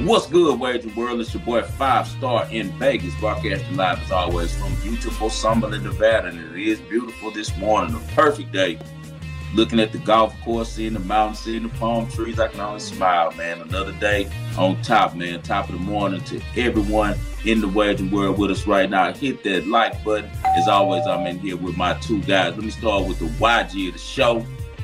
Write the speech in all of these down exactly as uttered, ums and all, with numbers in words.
What's good, Wager World? It's your boy Five Star in Vegas, broadcasting live as always from beautiful Summerlin, Nevada, and it is beautiful this morning. A perfect day. Looking at the golf course, seeing the mountains, seeing the palm trees, I can only smile, man. Another day on top, man. Top of the morning to everyone in the Wager World with us right now. Hit that like button. As always, I'm in here with my two guys. Let me start with the Y G of the show.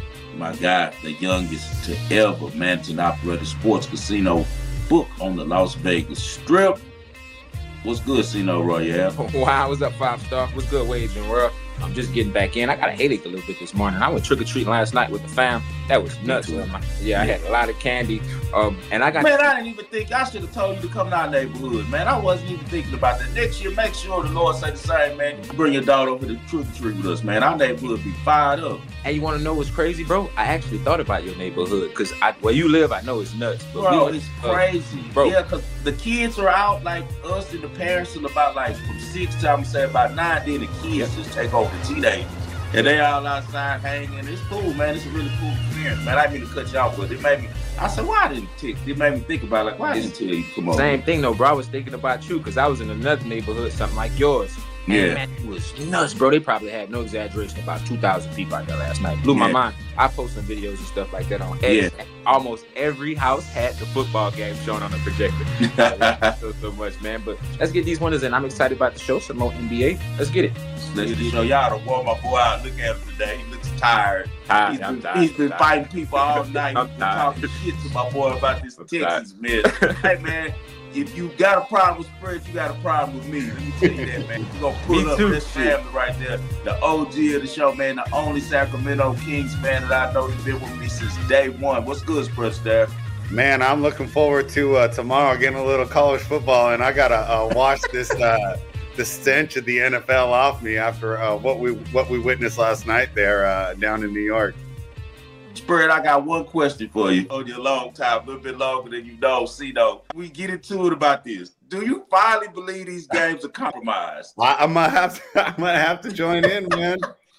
My guy, the youngest to ever manage and operate a sports casino book on the Las Vegas Strip. What's good, Cino Royale? Wow, what's up, Five Star? What's good, Waves and World? I'm just getting back in. I got a headache a little bit this morning. I went trick-or-treating last night with the fam. That was nuts. Yeah, yeah, I had a lot of candy. Um, and I got... Man, I didn't even think... I should have told you to come to our neighborhood, man. I wasn't even thinking about that. Next year, make sure the Lord say the same, man. Bring your daughter over to trick-or-treat with us, man. Our neighborhood be fired up. And you want to know what's crazy, bro? I actually thought about your neighborhood because where you live, I know it's nuts. But bro, we, it's uh, crazy. Bro. Yeah, because the kids are out, like us and the parents, are about like from six to, I'm going to say about nine, then the kids yeah. just take over the teenagers. And they all outside hanging. It's cool, man. It's a really cool experience, man. I didn't mean to cut you off, but it made me, I said, why I didn't tick? It made me think about, like, why I didn't tell you come on? Same thing, though, bro. I was thinking about you because I was in another neighborhood, something like yours. Yeah. And, man, it was nuts, bro. They probably had, no exaggeration, about two thousand people out there last night. Blew my yeah. mind. I posted some videos and stuff like that on X. Yeah. Almost every house had the football game shown on the projector. so, so much, man. But let's get these winners in. I'm excited about the show. Some more N B A. Let's get it. Let's just show y'all to warm my boy out. Look at him today. He looks tired. tired. He's I'm been, tired. he's been I'm fighting tired. people all night. I'm He's been tired. talking shit to my boy about this I'm Texas mess. Hey, man. If you got a problem with spreads, you got a problem with me. Let me tell you that, man. We're going to pull up too. this family right there. The O G of the show, man. The only Sacramento Kings fan that I know that's been with me since day one. What's good, Spread Staff? Man, I'm looking forward to uh, tomorrow getting a little college football, and I got to uh, watch this uh, the stench of the N F L off me after uh, what we what we witnessed last night there uh, down in New York. Spread, I got one question for you. On your long time, a little bit longer than you know, see though. We get into it about this. Do you finally believe these games are compromised? I, I'm gonna have to. I'm gonna have to join in, man.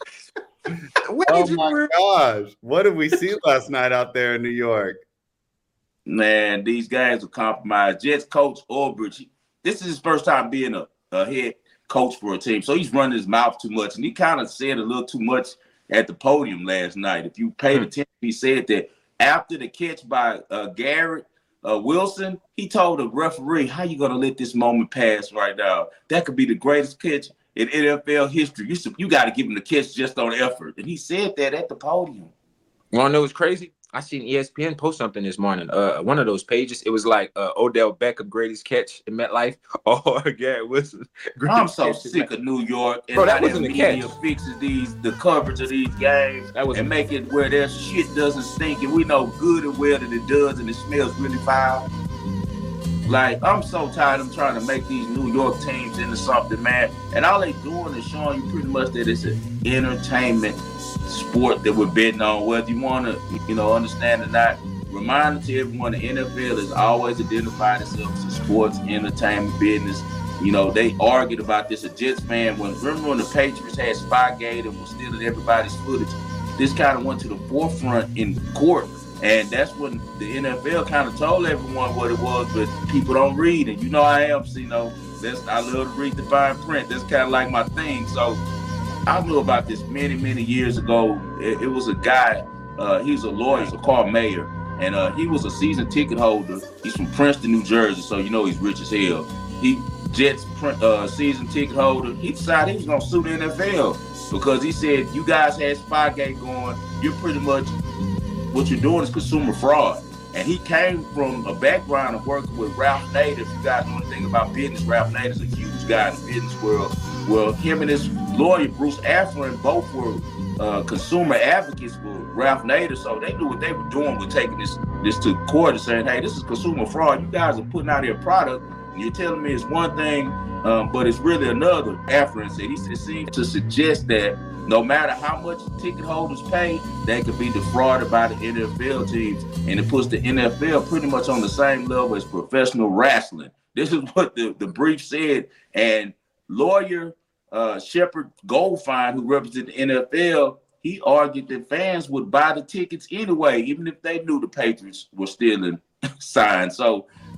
What Oh did you my re- gosh, what did we see last night out there in New York? Man, these games are compromised. Jets coach Ulbrich, this is his first time being a, a head coach for a team, so he's running his mouth too much, and he kind of said a little too much at the podium last night. If you paid attention, he said that after the catch by uh, Garrett uh, Wilson, he told the referee, how you going to let this moment pass right now? That could be the greatest catch in N F L history. You, you got to give him the catch just on effort. And he said that at the podium. You want to know what's crazy? I seen E S P N post something this morning. Uh, one of those pages, it was like uh, Odell Beckham greatest catch in MetLife, or Garrett Wilson. I'm so sick of New York and Bro, that how wasn't the the media catch. fixes these the coverage of these games That was and make it where their shit doesn't stink, and we know good and well that it does, and it smells really foul. Like, I'm so tired of them trying to make these New York teams into something, man. And all they doing is showing you pretty much that it's an entertainment sport that we're betting on, whether you want to, you know, understand or not. Reminder to everyone, the N F L has always identified itself as a sports entertainment business. You know, they argued about this. A Jets fan, when remember when the Patriots had Spygate and was stealing everybody's footage, this kind of went to the forefront in court. And that's when the N F L kind of told everyone what it was, but people don't read. And you know I am, so, you know, that's, I love to read the fine print. That's kind of like my thing. So I knew about this many, many years ago. It, it was a guy, uh, he was a lawyer, so called Mayer. And uh, he was a season ticket holder. He's from Princeton, New Jersey, so you know he's rich as hell. He Jets uh, season ticket holder. He decided he was going to sue the N F L because he said, you guys had Spygate going. You're pretty much, what you're doing is consumer fraud. And he came from a background of working with Ralph Nader. If you guys know anything about business, Ralph Nader is a huge guy in the business world. Well, him and his lawyer, Bruce Afflin, both were uh, consumer advocates for Ralph Nader. So they knew what they were doing with taking this, this to court and saying, hey, this is consumer fraud. You guys are putting out your product, and you're telling me it's one thing, um, but it's really another. Afflin said, he said, seemed to suggest that no matter how much ticket holders pay, they could be defrauded by the N F L teams. And it puts the N F L pretty much on the same level as professional wrestling. This is what the, the brief said. And lawyer uh, Shepard Goldfein, who represented the N F L, he argued that fans would buy the tickets anyway, even if they knew the Patriots were stealing signs. So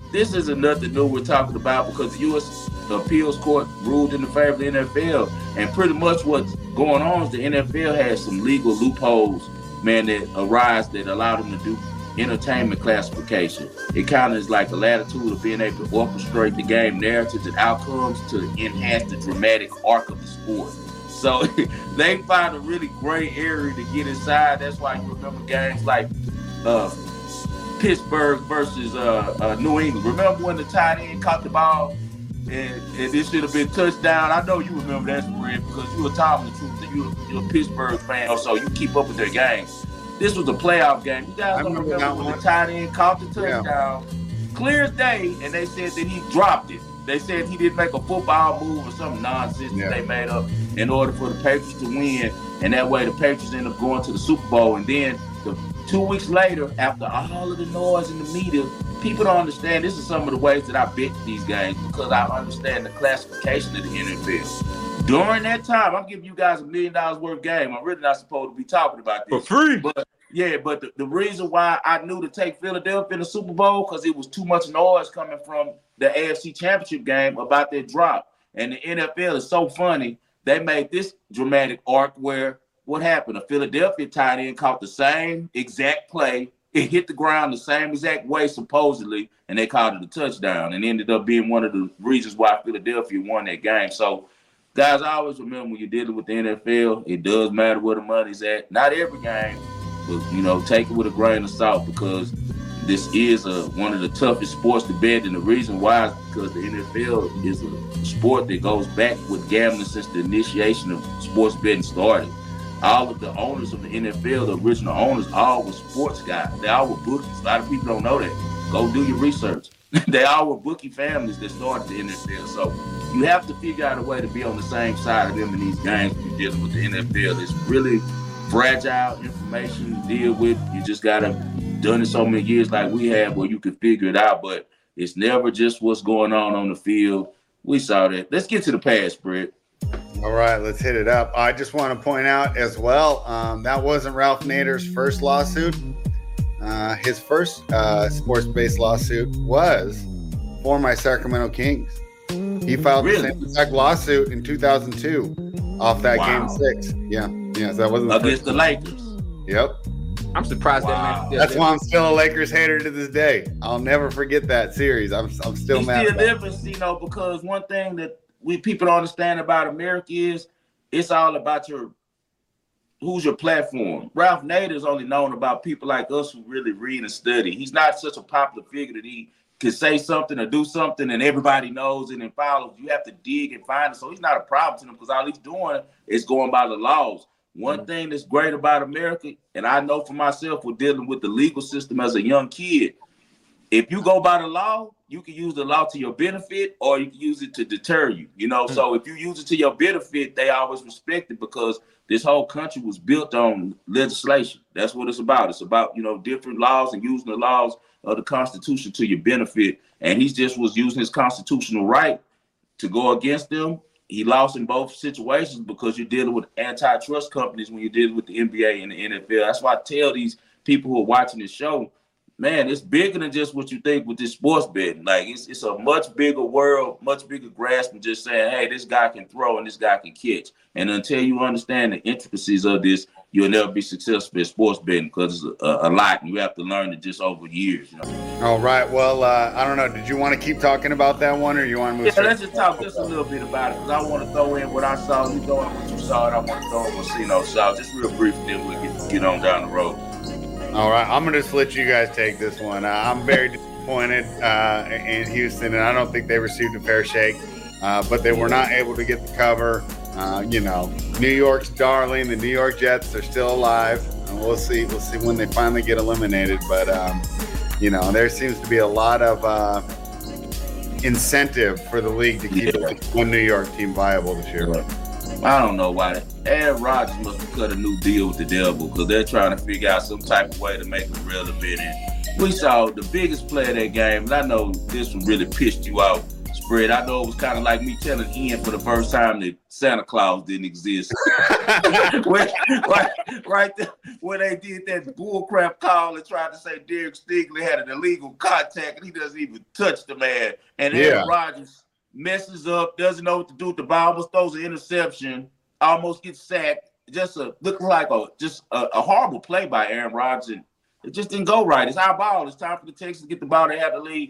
this isn't nothing new we're talking about because the U S appeals court ruled in the favor of the N F L. And pretty much what's going on is the N F L has some legal loopholes, man, that arise that allow them to do entertainment classification. It kind of is like a latitude of being able to orchestrate the game narratives and outcomes to enhance the dramatic arc of the sport. So they find a really gray area to get inside. That's why you remember games like uh, Pittsburgh versus uh, uh, New England. Remember when the tight end caught the ball and, and this should have been touchdown? I know you remember that spread because you were telling the truth that you're, you're a Pittsburgh fan, so you keep up with their games. This was a playoff game. You guys don't remember, remember when the tight end caught the touchdown, yeah. clear as day, and they said that he dropped it. They said he didn't make a football move or some nonsense yeah. that they made up in order for the Patriots to win, and that way the Patriots ended up going to the Super Bowl. And then the, two weeks later, after all of the noise in the media, people don't understand. This is some of the ways that I bet these games because I understand the classification of the N F L. During that time, I'm giving you guys a million dollars worth of game. I'm really not supposed to be talking about this. For free. But yeah, but the, the reason why I knew to take Philadelphia in the Super Bowl because it was too much noise coming from the A F C Championship game about their drop. And the N F L is so funny. They made this dramatic arc where what happened? A Philadelphia tight end caught the same exact play. It hit the ground the same exact way, supposedly, and they called it a touchdown and ended up being one of the reasons why Philadelphia won that game. So, guys, I always remember when you're dealing with the N F L, it does matter where the money's at. Not every game, but, you know, take it with a grain of salt because this is a, one of the toughest sports to bet. And the reason why is because the N F L is a sport that goes back with gambling since the initiation of sports betting started. All of the owners of the N F L, the original owners, all were sports guys. They all were bookies. A lot of people don't know that. Go do your research. They all were bookie families that started the N F L. So you have to figure out a way to be on the same side of them in these games when you're dealing with the N F L. It's really fragile information to deal with. You just got to done it so many years like we have where you can figure it out. But it's never just what's going on on the field. We saw that. Let's get to the past, Brett. All right, let's hit it up. I just want to point out as well, um, that wasn't Ralph Nader's first lawsuit. Uh, his first uh, sports-based lawsuit was for my Sacramento Kings. He filed really? the same exact lawsuit in two thousand two off that wow. game six. Yeah, yeah, so that wasn't the against the Lakers. Yep. I'm surprised wow. that man. That's why I'm still a Lakers hater to this day. I'll never forget that series. I'm, I'm still He's mad. Still different, you know, because one thing that we people don't understand about America is it's all about your who's your platform. Ralph Nader is only known about people like us who really read and study. He's not such a popular figure that he can say something or do something and everybody knows it and follows. You have to dig and find it. So he's not a problem to them because all he's doing is going by the laws. One mm-hmm. thing that's great about America, and I know for myself, we're dealing with the legal system as a young kid. If you go by the law, you can use the law to your benefit or you can use it to deter you, you know? Mm-hmm. So if you use it to your benefit, they always respect it because this whole country was built on legislation. That's what it's about. It's about, you know, different laws and using the laws of the Constitution to your benefit. And he just was using his constitutional right to go against them. He lost in both situations because you're dealing with antitrust companies when you're dealing with the N B A and the N F L. That's why I tell these people who are watching this show, man, it's bigger than just what you think with this sports betting. Like, it's it's a much bigger world, much bigger grasp than just saying, hey, this guy can throw and this guy can catch. And until you understand the intricacies of this, you'll never be successful at sports betting because it's a, a lot. And you have to learn it just over years. You know? All right. Well, uh, I don't know. Did you want to keep talking about that one or you want to move? Yeah, let's just talk just a little bit about it because I want to throw in what I saw. You throw in what you saw, and I want to throw in what Cino saw. Just real briefly, then we'll get, get on down the road. All right, I'm going to just let you guys take this one. Uh, I'm very disappointed uh, in Houston, and I don't think they received a fair shake, uh, but they were not able to get the cover. Uh, you know, New York's darling, the New York Jets are still alive, and we'll see. We'll see when they finally get eliminated. But um, you know, there seems to be a lot of uh, incentive for the league to keep yeah. one New York team viable this year. Right. I don't know why. Aaron Rodgers must have cut a new deal with the devil because they're trying to figure out some type of way to make him relevant. And we saw the biggest play of that game, and I know this one really pissed you off, spread. I know it was kind of like me telling Ian for the first time that Santa Claus didn't exist. when, right, right there, when they did that bullcrap call and tried to say Derek Stingley had an illegal contact and he doesn't even touch the man. And Yeah. Aaron Rodgers messes up, doesn't know what to do with the ball, almost throws an interception, almost gets sacked. Just a look like a just a, a horrible play by Aaron Rodgers. And it just didn't go right. It's our ball. It's time for the Texans to get the ball. They have the lead.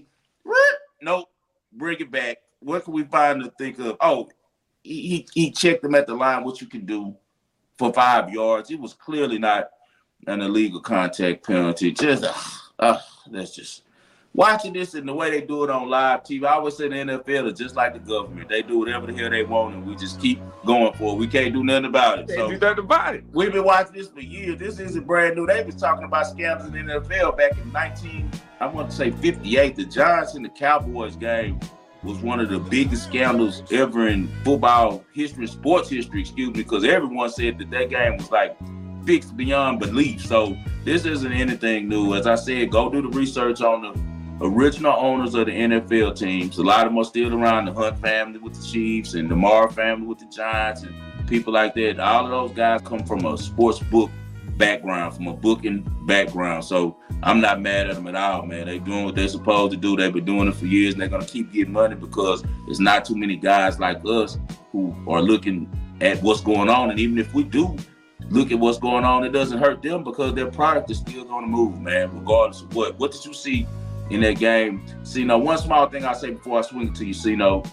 Nope. Bring it back. What can we find to think of? Oh, he, he he checked them at the line, what you can do for five yards. It was clearly not an illegal contact penalty. Just, uh, uh, that's just watching this and the way they do it on live T V. I always say the N F L is just like the government. They do whatever the hell they want, and we just keep going for it. We can't do nothing about it. Can't so do nothing about it. We've been watching this for years. This isn't brand new. They was talking about scandals in the N F L back in nineteen, I want to say fifty-eight. The Giants and the Cowboys game was one of the biggest scandals ever in football history, sports history, excuse me, because everyone said that that game was like fixed beyond belief. So this isn't anything new. As I said, go do the research on the original owners of the N F L teams. A lot of them are still around, the Hunt family with the Chiefs and the Mara family with the Giants and people like that. All of those guys come from a sports book background, from a booking background. So I'm not mad at them at all, man. They're doing what they're supposed to do. They've been doing it for years, and they're going to keep getting money because there's not too many guys like us who are looking at what's going on. And even if we do look at what's going on, it doesn't hurt them because their product is still going to move, man, regardless of what. What did you see in that game? See, you know, one small thing I'll say before I swing it to you, see, you know,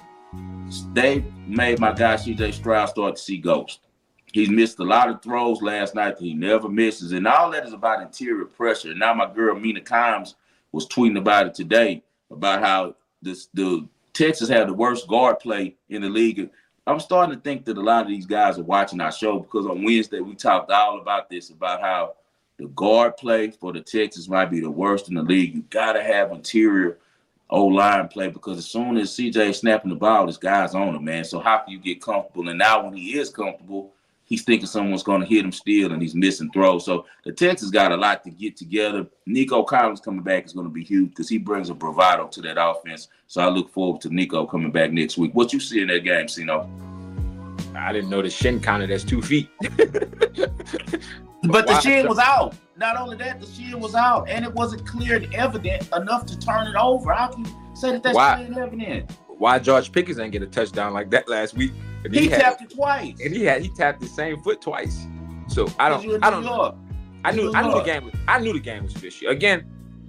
they made my guy C J Stroud start to see ghosts. He's missed a lot of throws last night that he never misses. And all that is about interior pressure. And now my girl Mina Kimes was tweeting about it today, about how this, the Texas had the worst guard play in the league. I'm starting to think that a lot of these guys are watching our show because on Wednesday we talked all about this, about how the guard play for the Texans might be the worst in the league. You got to have interior O-line play because as soon as C J is snapping the ball, this guy's on him, man. So how can you get comfortable? And now when he is comfortable, he's thinking someone's going to hit him still, and he's missing throws. So the Texans got a lot to get together. Nico Collins coming back is going to be huge because he brings a bravado to that offense. So I look forward to Nico coming back next week. What you see in that game, Sino? I didn't know the shin counted as two feet. But the shin was out. Not only that, the shin was out, and it wasn't clear and evident enough to turn it over. How can you say that that's Why? clear and evident? Why George Pickens ain't get a touchdown like that last week? And He, he had, tapped it twice. and he had he tapped the same foot twice. So I Because you're don't in I New don't know. York. I knew New I knew the York. game was I knew the game was fishy. Again,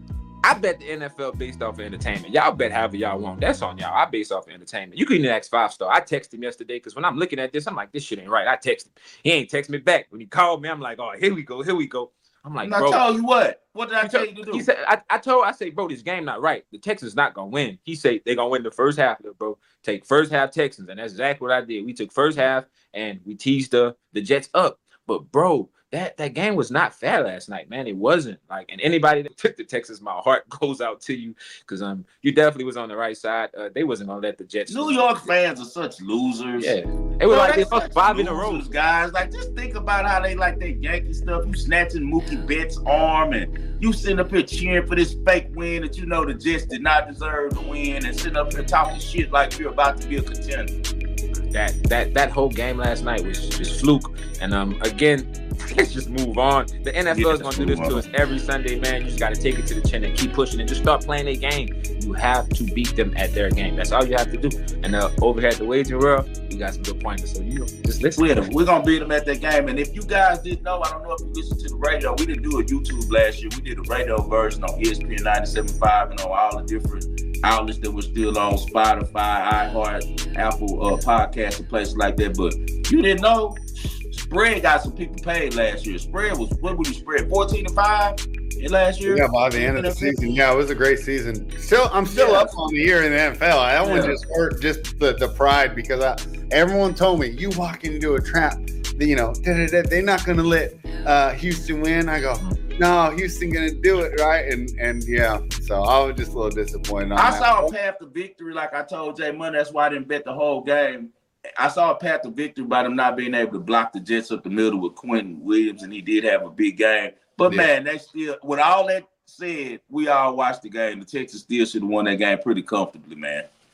I bet the N F L based off of entertainment. Y'all bet however y'all want. That's on y'all. I base off of entertainment. You couldn't ask five star. I texted him yesterday because when I'm looking at this, I'm like, this shit ain't right. I texted him. He ain't text me back. When he called me, I'm like, oh, here we go, here we go. I'm like, And I bro. told you what? What did I He tell told- you to do? He said, I, I told, I say, bro, this game not right. The Texans not gonna win. He said they gonna win the first half of it, bro. Take first half Texans, and that's exactly what I did. We took first half and we teased the the Jets up. But bro, that that game was not fair last night, man. It wasn't. Like, and anybody that took the Texans, my heart goes out to you because um you definitely was on the right side. Uh, they wasn't gonna let the Jets. New York fans are such losers. Yeah, it was Bro, like they they lost such five in a row. losers, guys. Like, just think about how they like their Yankee stuff. You snatching Mookie Betts' arm, and you sitting up here cheering for this fake win that you know the Jets did not deserve to win, and sitting up here talking shit like you're about to be a contender. That that that whole game last night was just fluke. And um again, let's just move on. The N F L Yeah, is gonna do this move to on. us every Sunday, man. You just gotta take it to the chin and keep pushing and just start playing their game. You have to beat them at their game. That's all you have to do. And uh, over here at the Waging World, we got some good pointers. So you know, just listen. We're, we're gonna beat them at that game. And if you guys didn't know, I don't know if you listened to the radio. We didn't do a YouTube last year. We did a radio version on E S P N ninety-seven point five and on all the different outlets that were still on Spotify, iHeart, Apple uh, podcasts and places like that. But you didn't know, Spread got some people paid last year. Spread was, what would you spread, fourteen to five in last year? Yeah, by the end of the season. Yeah, it was a great season. Still, I'm still Yeah. up on the year in the N F L. That one Yeah. just hurt just the, the pride because I, everyone told me, you walk into a trap, you know, da-da-da, they're not going to let uh, Houston win. I go, no, Houston going to do it, right? And, and yeah, so I was just a little disappointed on I that. saw a path to victory, like I told Jay Money. That's why I didn't bet the whole game. I saw a path to victory by them not being able to block the Jets up the middle with Quentin Williams, and he did have a big game. But, Yeah. man, they still, with all that said, we all watched the game. The Texans still should have won that game pretty comfortably, man.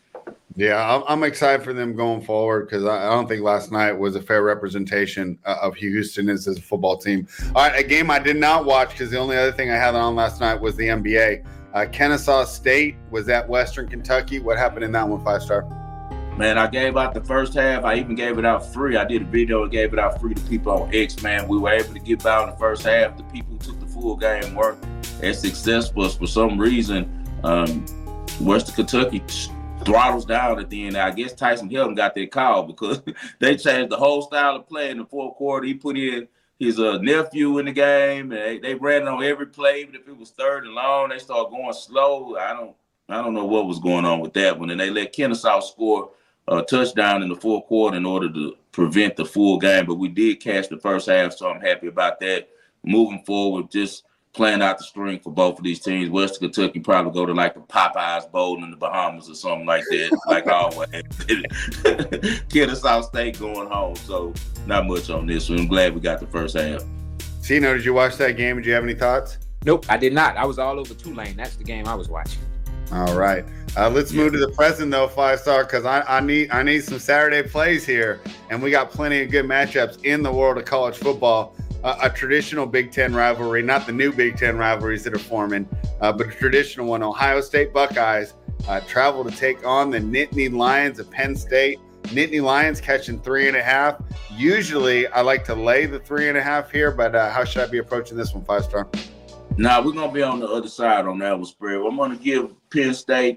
Yeah, I'm, I'm excited for them going forward because I, I don't think last night was a fair representation uh, of Houston as a football team. All right, a game I did not watch because the only other thing I had on last night was the N B A. Uh, Kennesaw State was at Western Kentucky. What happened in that one, Five Star? Man, I gave out the first half. I even gave it out free. I did a video and gave it out free to people on X, man. We were able to get by in the first half. The people who took the full game weren't as successful. For some reason, um, Western Kentucky throttles down at the end. I guess Tyson Hilton got that call because they changed the whole style of play in the fourth quarter. He put in his uh, nephew in the game, and they, they ran it on every play. Even if it was third and long, they started going slow. I don't, I don't know what was going on with that one. And they let Kennesaw score a touchdown in the fourth quarter in order to prevent the full game. But we did catch the first half, so I'm happy about that. Moving forward, just playing out the string for both of these teams. Western Kentucky probably go to like the Popeyes Bowl in the Bahamas or something like that, like always. Kennesaw State going home, so not much on this one. I'm glad we got the first half. Tino, did you watch that game? Did you have any thoughts? Nope, I did not. I was all over Tulane. That's the game I was watching. All right. Uh, let's move to the present, though, Five Star, because I, I need I need some Saturday plays here, and we got plenty of good matchups in the world of college football. Uh, a traditional Big Ten rivalry, not the new Big Ten rivalries that are forming, uh, but a traditional one. Ohio State Buckeyes uh, travel to take on the Nittany Lions of Penn State. Nittany Lions catching three and a half. Usually, I like to lay the three and a half here, but uh, how should I be approaching this one, Five Star? Now, we're going to be on the other side on that one, spread. I'm going to give Penn State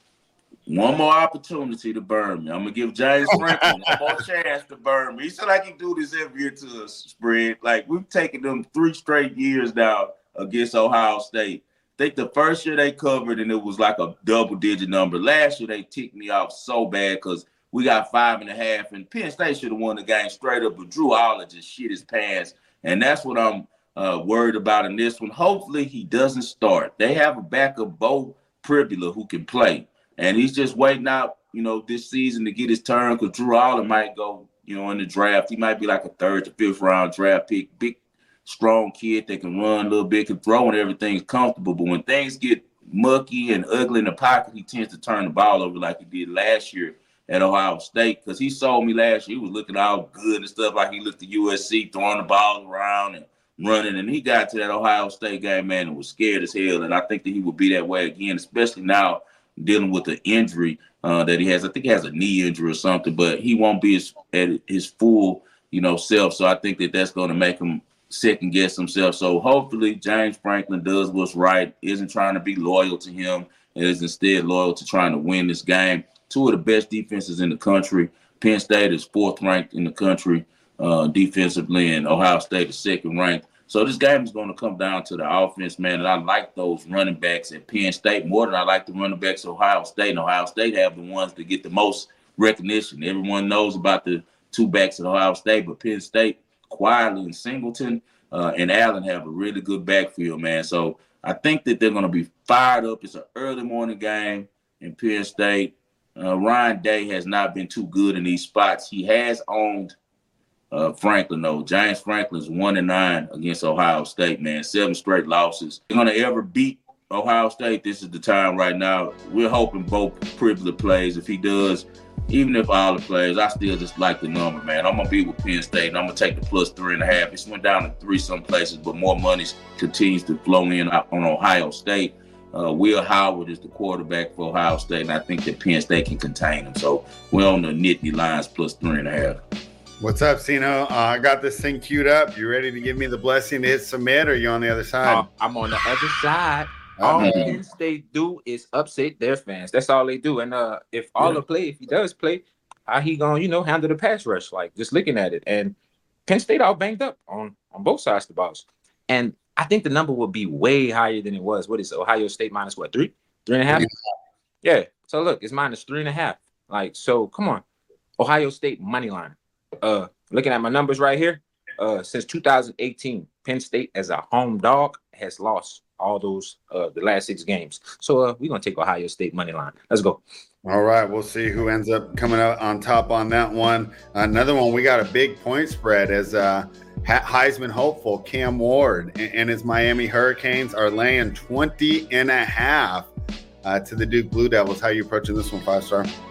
one more opportunity to burn me. I'm going to give James Franklin one more chance to burn me. He said I can do this every year to us, spread. Like, we've taken them three straight years now against Ohio State. I think the first year they covered, and it was like a double-digit number. Last year, they ticked me off so bad because we got five and a half, and Penn State should have won the game straight up, but Drew Aller just shit his pants, and that's what I'm uh, worried about in this one. Hopefully, he doesn't start. They have a backup, Bo Pribula, who can play. And he's just waiting out, you know, this season to get his turn because Drew Aller might go, you know, in the draft. He might be like a third to fifth round draft pick. Big, strong kid that can run a little bit, can throw, and everything's comfortable. But when things get mucky and ugly in the pocket, he tends to turn the ball over like he did last year at Ohio State because he sold me last year. He was looking all good and stuff like he looked at U S C, throwing the ball around and running. And he got to that Ohio State game, man, and was scared as hell. And I think that he will be that way again, especially now dealing with the injury uh, that he has. I think he has a knee injury or something, but he won't be his, at his full, you know, self. So I think that that's going to make him second guess himself. So hopefully James Franklin does what's right, isn't trying to be loyal to him, and is instead loyal to trying to win this game. Two of the best defenses in the country. Penn State is fourth ranked in the country uh, defensively, and Ohio State is second ranked. So this game is going to come down to the offense, man. And I like those running backs at Penn State more than I like the running backs at Ohio State. And Ohio State have the ones that get the most recognition. Everyone knows about the two backs at Ohio State, but Penn State, quietly, and Singleton uh, and Allen have a really good backfield, man. So I think that they're going to be fired up. It's an early morning game in Penn State. Uh, Ryan Day has not been too good in these spots. He has owned Uh, Franklin, though. James Franklin's one and nine against Ohio State, man. Seven straight losses. They're gonna ever beat Ohio State. This is the time right now. We're hoping Bo Pribula plays. If he does, even if Aller plays, I still just like the number, man. I'm gonna be with Penn State, and I'm gonna take the plus three and a half. It's went down to three some places, but more money continues to flow in on Ohio State. Uh, Will Howard is the quarterback for Ohio State, and I think that Penn State can contain him. So we're on the Nittany Lions plus three and a half. What's up, Sino? Uh, I got this thing queued up. You ready to give me the blessing to hit submit, or are you on the other side? Uh, I'm on the other side. All Uh-huh. Penn State do is upset their fans. That's all they do. And uh, if Aller play, if he does play, how he gonna, you know, handle the pass rush? Like just looking at it. And Penn State all banged up on on both sides of the balls. And I think the number will be way higher than it was. What is it? Ohio State minus what? Three, three and a half. Yeah. yeah. So look, it's minus three and a half. Like so, come on, Ohio State money line. Uh, looking at my numbers right here, uh, since two thousand eighteen, Penn State as a home dog has lost all those uh the last six games. So uh, we're gonna take Ohio State money line. Let's go. All right, we'll see who ends up coming out on top on that one. Another one, we got a big point spread as uh, Heisman hopeful Cam Ward and, and his Miami Hurricanes are laying twenty and a half uh, to the Duke Blue Devils. How are you approaching this one, Five Star?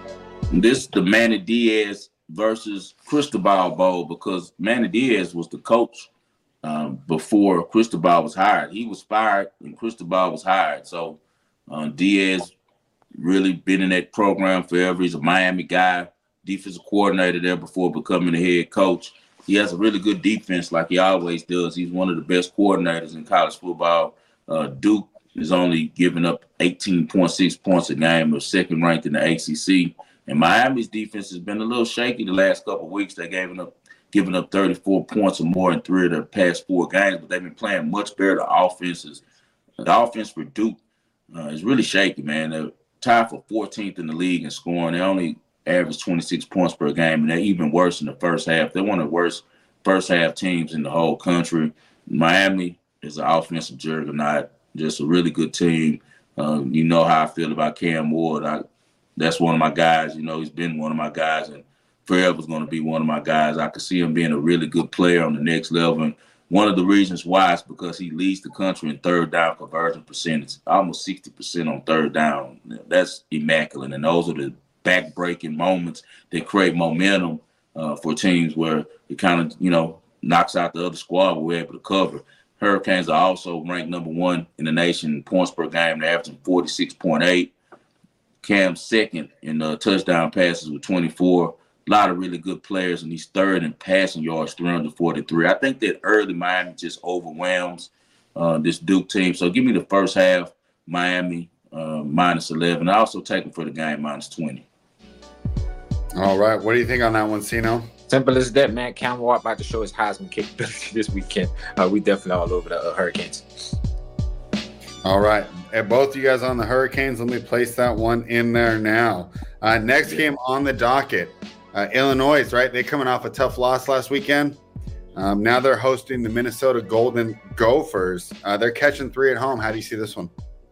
This the Manny Diaz versus Cristobal Bowl because Manny Diaz was the coach um, before Cristobal was hired. He was fired and Cristobal was hired. So uh, Diaz really been in that program forever. He's a Miami guy, defensive coordinator there before becoming the head coach. He has a really good defense like he always does. He's one of the best coordinators in college football. Uh, Duke is only giving up eighteen point six points a game, or second ranked in the A C C. And Miami's defense has been a little shaky the last couple of weeks. They're giving up, giving up thirty-four points or more in three of their past four games, but they've been playing much better. The offenses, the offense for Duke uh, is really shaky, man. They're tied for fourteenth in the league in scoring. They only average twenty-six points per game, and they're even worse in the first half. They're one of the worst first half teams in the whole country. Miami is an offensive juggernaut, just a really good team. Uh, you know how I feel about Cam Ward. I, that's one of my guys. You know, he's been one of my guys, and forever is going to be one of my guys. I could see him being a really good player on the next level. And one of the reasons why is because he leads the country in third down conversion percentage, almost sixty percent on third down. That's immaculate, and those are the back-breaking moments that create momentum uh, for teams where it kind of, you know, knocks out the other squad, but we're able to cover. Hurricanes are also ranked number one in the nation in points per game. They're averaging forty-six point eight. Cam's second in uh, touchdown passes with twenty-four. A lot of really good players, and he's third in passing yards, three hundred forty-three. I think that early Miami just overwhelms uh, this Duke team. So give me the first half, Miami uh, minus eleven. I also take them for the game minus twenty. All right. What do you think on that one, Sino? Simple as that, man. Cam Ward about to show his Heisman capability this weekend. Uh, we definitely all over the uh, Hurricanes. All right. And both you guys on the Hurricanes, let me place that one in there now. Uh, next game on the docket, uh, Illinois, right? They coming off a tough loss last weekend. Um, now they're hosting the Minnesota Golden Gophers. Uh, they're catching three at home. How do you see this one?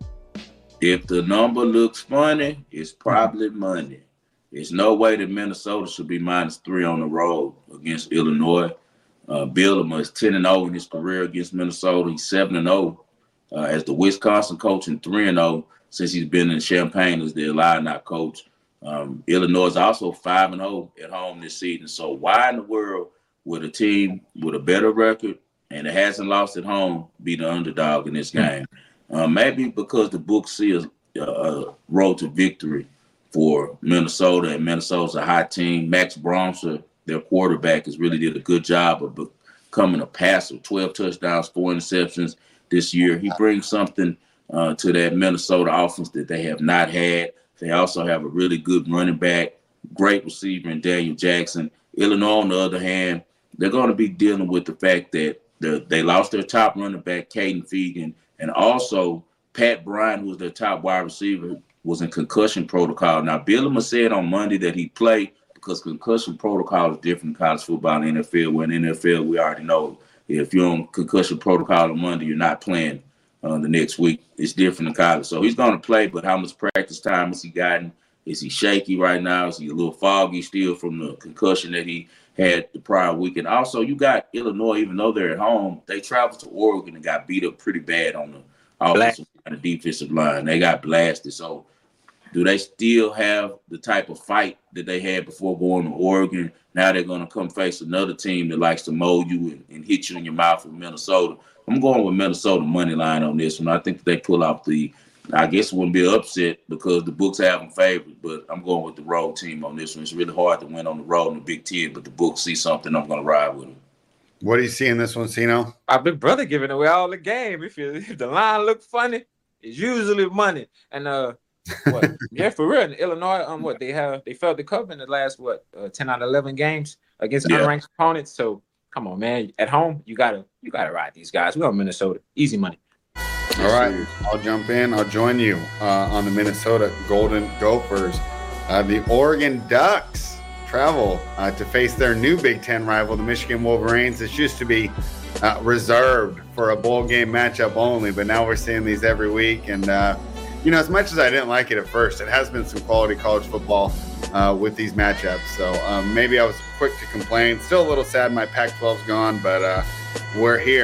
If the number looks funny, it's probably money. There's no way that Minnesota should be minus three on the road against Illinois. Uh, Bielema is ten and oh in his career against Minnesota. He's seven and oh uh, as the Wisconsin coach and three and oh since he's been in Champaign as the Illini coach. Um, Illinois is also five and oh at home this season. So why in the world would a team with a better record and it hasn't lost at home be the underdog in this game? Uh, maybe because the books see a, a road to victory for Minnesota, and Minnesota's a hot team. Max Bromser, their quarterback, has really did a good job of becoming a passer. twelve touchdowns, four interceptions this year. He brings something uh, to that Minnesota offense that they have not had. They also have a really good running back, great receiver in Daniel Jackson. Illinois, on the other hand, they're going to be dealing with the fact that they lost their top running back, Caden Fegan, and also Pat Bryant, who was their top wide receiver, was in concussion protocol. Now, Bielema said on Monday that he played because concussion protocol is different in college football and N F L. Where in N F L, we already know if you're on concussion protocol on Monday, you're not playing uh, the next week. It's different in college. So he's going to play, but how much practice time has he gotten? Is he shaky right now? Is he a little foggy still from the concussion that he had the prior week? And also, you got Illinois, even though they're at home, they traveled to Oregon and got beat up pretty bad on the offensive and the defensive line. They got blasted. So do they still have the type of fight that they had before going to Oregon? Now they're going to come face another team that likes to mold you and, and hit you in your mouth with Minnesota. I'm going with Minnesota money line on this one. I think they pull off the, I guess it wouldn't be an upset because the books have them favored, but I'm going with the road team on this one. It's really hard to win on the road in the Big Ten, but the books see something, I'm going to ride with them. What do you see in this one, Sino? My big brother giving away all the game. If, you, if the line look funny, it's usually money. And uh, what? yeah, for real. In Illinois, um, what they have, they failed to cover in the last what uh, ten out of eleven games against yeah. unranked opponents. So come on, man. At home, you gotta you gotta ride these guys. We're on Minnesota, easy money. All right, I'll jump in. I'll join you uh, on the Minnesota Golden Gophers. Uh, the Oregon Ducks travel uh, to face their new Big Ten rival, the Michigan Wolverines. This used to be uh, reserved for a bowl game matchup only, but now we're seeing these every week. And, uh, you know, as much as I didn't like it at first, it has been some quality college football uh, with these matchups. So um, maybe I was quick to complain. Still a little sad my Pac twelve's gone, but uh, we're here.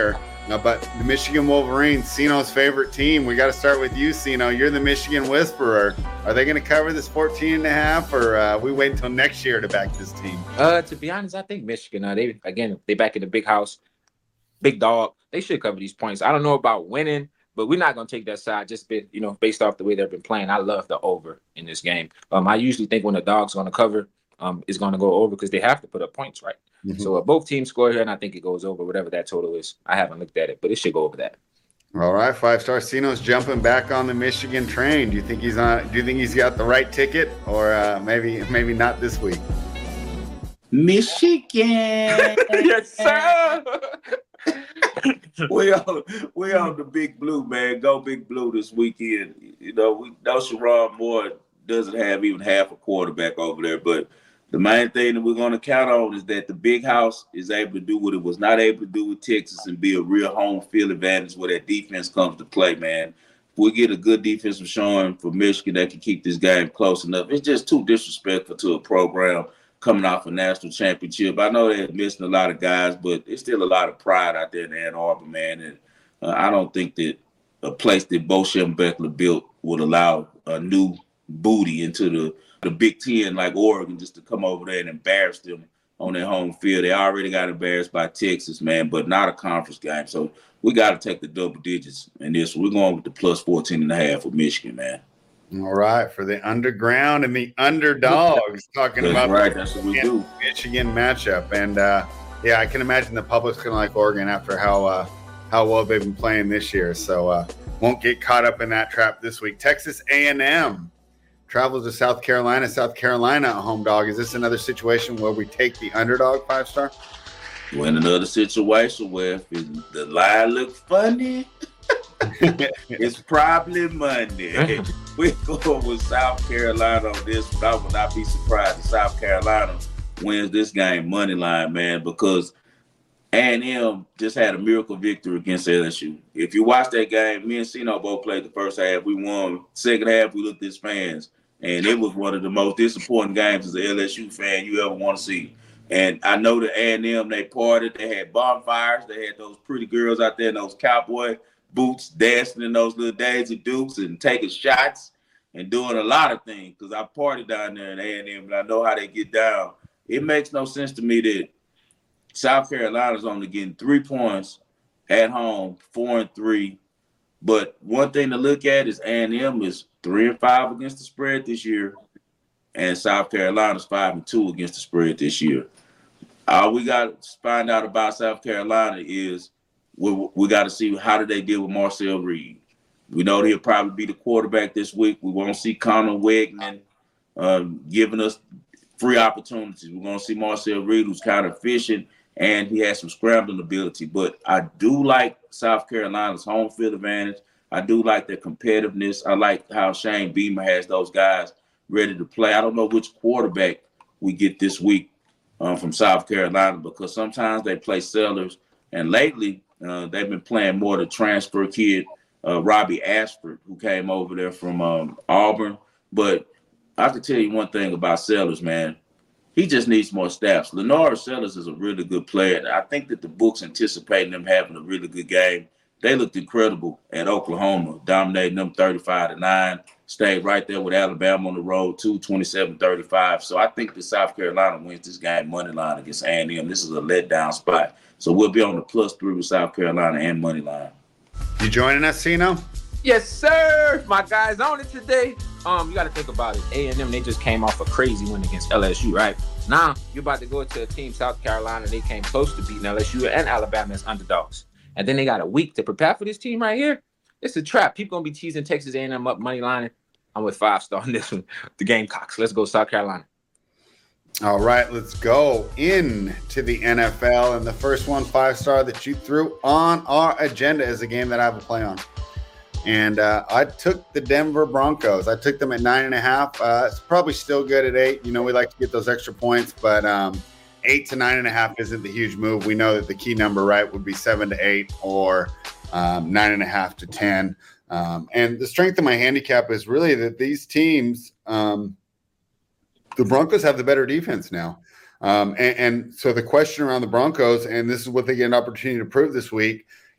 Uh, but the Michigan Wolverines, Sino's favorite team. We got to start with you, Sino. You're the Michigan Whisperer. Are they going to cover this fourteen and a half, or uh, we wait until next year to back this team? Uh, to be honest, I think Michigan. Uh, they again, they back in the big house, big dog. They should cover these points. I don't know about winning, but we're not going to take that side just be, you know, based off the way they've been playing. I love the over in this game. Um, I usually think when the dog's going to cover, um, it's going to go over because they have to put up points, right? Mm-hmm. So uh, both teams score here, and I think it goes over whatever that total is. I haven't looked at it, but it should go over that. All right, five star Sino's jumping back on the Michigan train. Do you think he's on? Do you think he's got the right ticket, or uh, maybe maybe not this week? Michigan, yes sir. we on we on the Big Blue, man. Go Big Blue this weekend. You know, we know Sherrod Moore doesn't have even half a quarterback over there, but the main thing that we're going to count on is that the big house is able to do what it was not able to do with Texas and be a real home field advantage where that defense comes to play, man. If we get a good defensive showing for Michigan that can keep this game close enough, it's just too disrespectful to a program coming off a national championship. I know they're missing a lot of guys, but it's still a lot of pride out there in Ann Arbor, man. And uh, I don't think that a place that Bo Schembechler built would allow a new booty into the the Big Ten like Oregon just to come over there and embarrass them on their home field. They already got embarrassed by Texas, man, but not a conference game. So we got to take the double digits in this. We're going with the plus fourteen and a half for Michigan, man. All right, for the underground and the underdogs, talking That's about right. the That's what we Michigan, do. Michigan matchup. And, uh, yeah, I can imagine the public's going to like Oregon after how uh, how well they've been playing this year. So uh, won't get caught up in that trap this week. Texas A and M travels to South Carolina. South Carolina, a home dog. Is this another situation where we take the underdog, five star? We're in another situation where if the line looks funny, it's probably Monday. We're going with South Carolina on this one. I would not be surprised if South Carolina wins this game money line, man, because A and M just had a miracle victory against L S U. If you watch that game, me and Sino both played the first half. We won. Second half, we looked as fans. And it was one of the most disappointing games as an L S U fan you ever want to see. And I know that A and M, they partied. They had bonfires. They had those pretty girls out there in those cowboy boots dancing in those little Daisy Dukes and taking shots and doing a lot of things because I partied down there in A and M, and I know how they get down. It makes no sense to me that South Carolina's only getting three points at home, four and three. But one thing to look at is A and M is three and five against the spread this year, and South Carolina's five and two against the spread this year. All we got to find out about South Carolina is we, we got to see how do they deal with Marcel Reed. We know he'll probably be the quarterback this week. We won't see Connor Wegman um, giving us free opportunities. We're going to see Marcel Reed, who's kind of efficient, and he has some scrambling ability. But I do like South Carolina's home field advantage. I do like their competitiveness. I like how Shane Beamer has those guys ready to play. I don't know which quarterback we get this week um, from South Carolina because sometimes they play sellers. And lately, uh, they've been playing more the transfer kid, uh, Robbie Ashford, who came over there from um, Auburn. But I have to tell you one thing about Sellers, man. He just needs more snaps. Lenore Sellers is a really good player. And I think that the book's anticipating them having a really good game. They looked incredible at Oklahoma, dominating them thirty-five to nine. Stayed right there with Alabama on the road, too, twenty-seven thirty-five. So I think that South Carolina wins this game money line against A and M. This is a letdown spot. So we'll be on the plus three with South Carolina and money line. You joining us, Sino? Yes, sir. My guys on it today. Um, you got to think about it. A and M, they just came off a crazy win against L S U, right? Now, you're about to go to a team, South Carolina. They came close to beating L S U and Alabama as underdogs. And then they got a week to prepare for this team right here. It's a trap. People going to be teasing Texas A and M up money lining. I'm with five star on this one. The Gamecocks. Let's go South Carolina. All right, let's go into the N F L. And the first one, five star that you threw on our agenda is a game that I have a play on. And uh, I took the Denver Broncos. I took them at nine and a half. Uh, it's probably still good at eight. You know, we like to get those extra points, but um, eight to nine and a half isn't the huge move. We know that the key number, right, would be seven to eight or um, nine and a half to ten. Um, and the strength of my handicap is really that these teams, um, the Broncos have the better defense now. Um, and, and so the question around the Broncos, and this is what they get an opportunity to prove this week,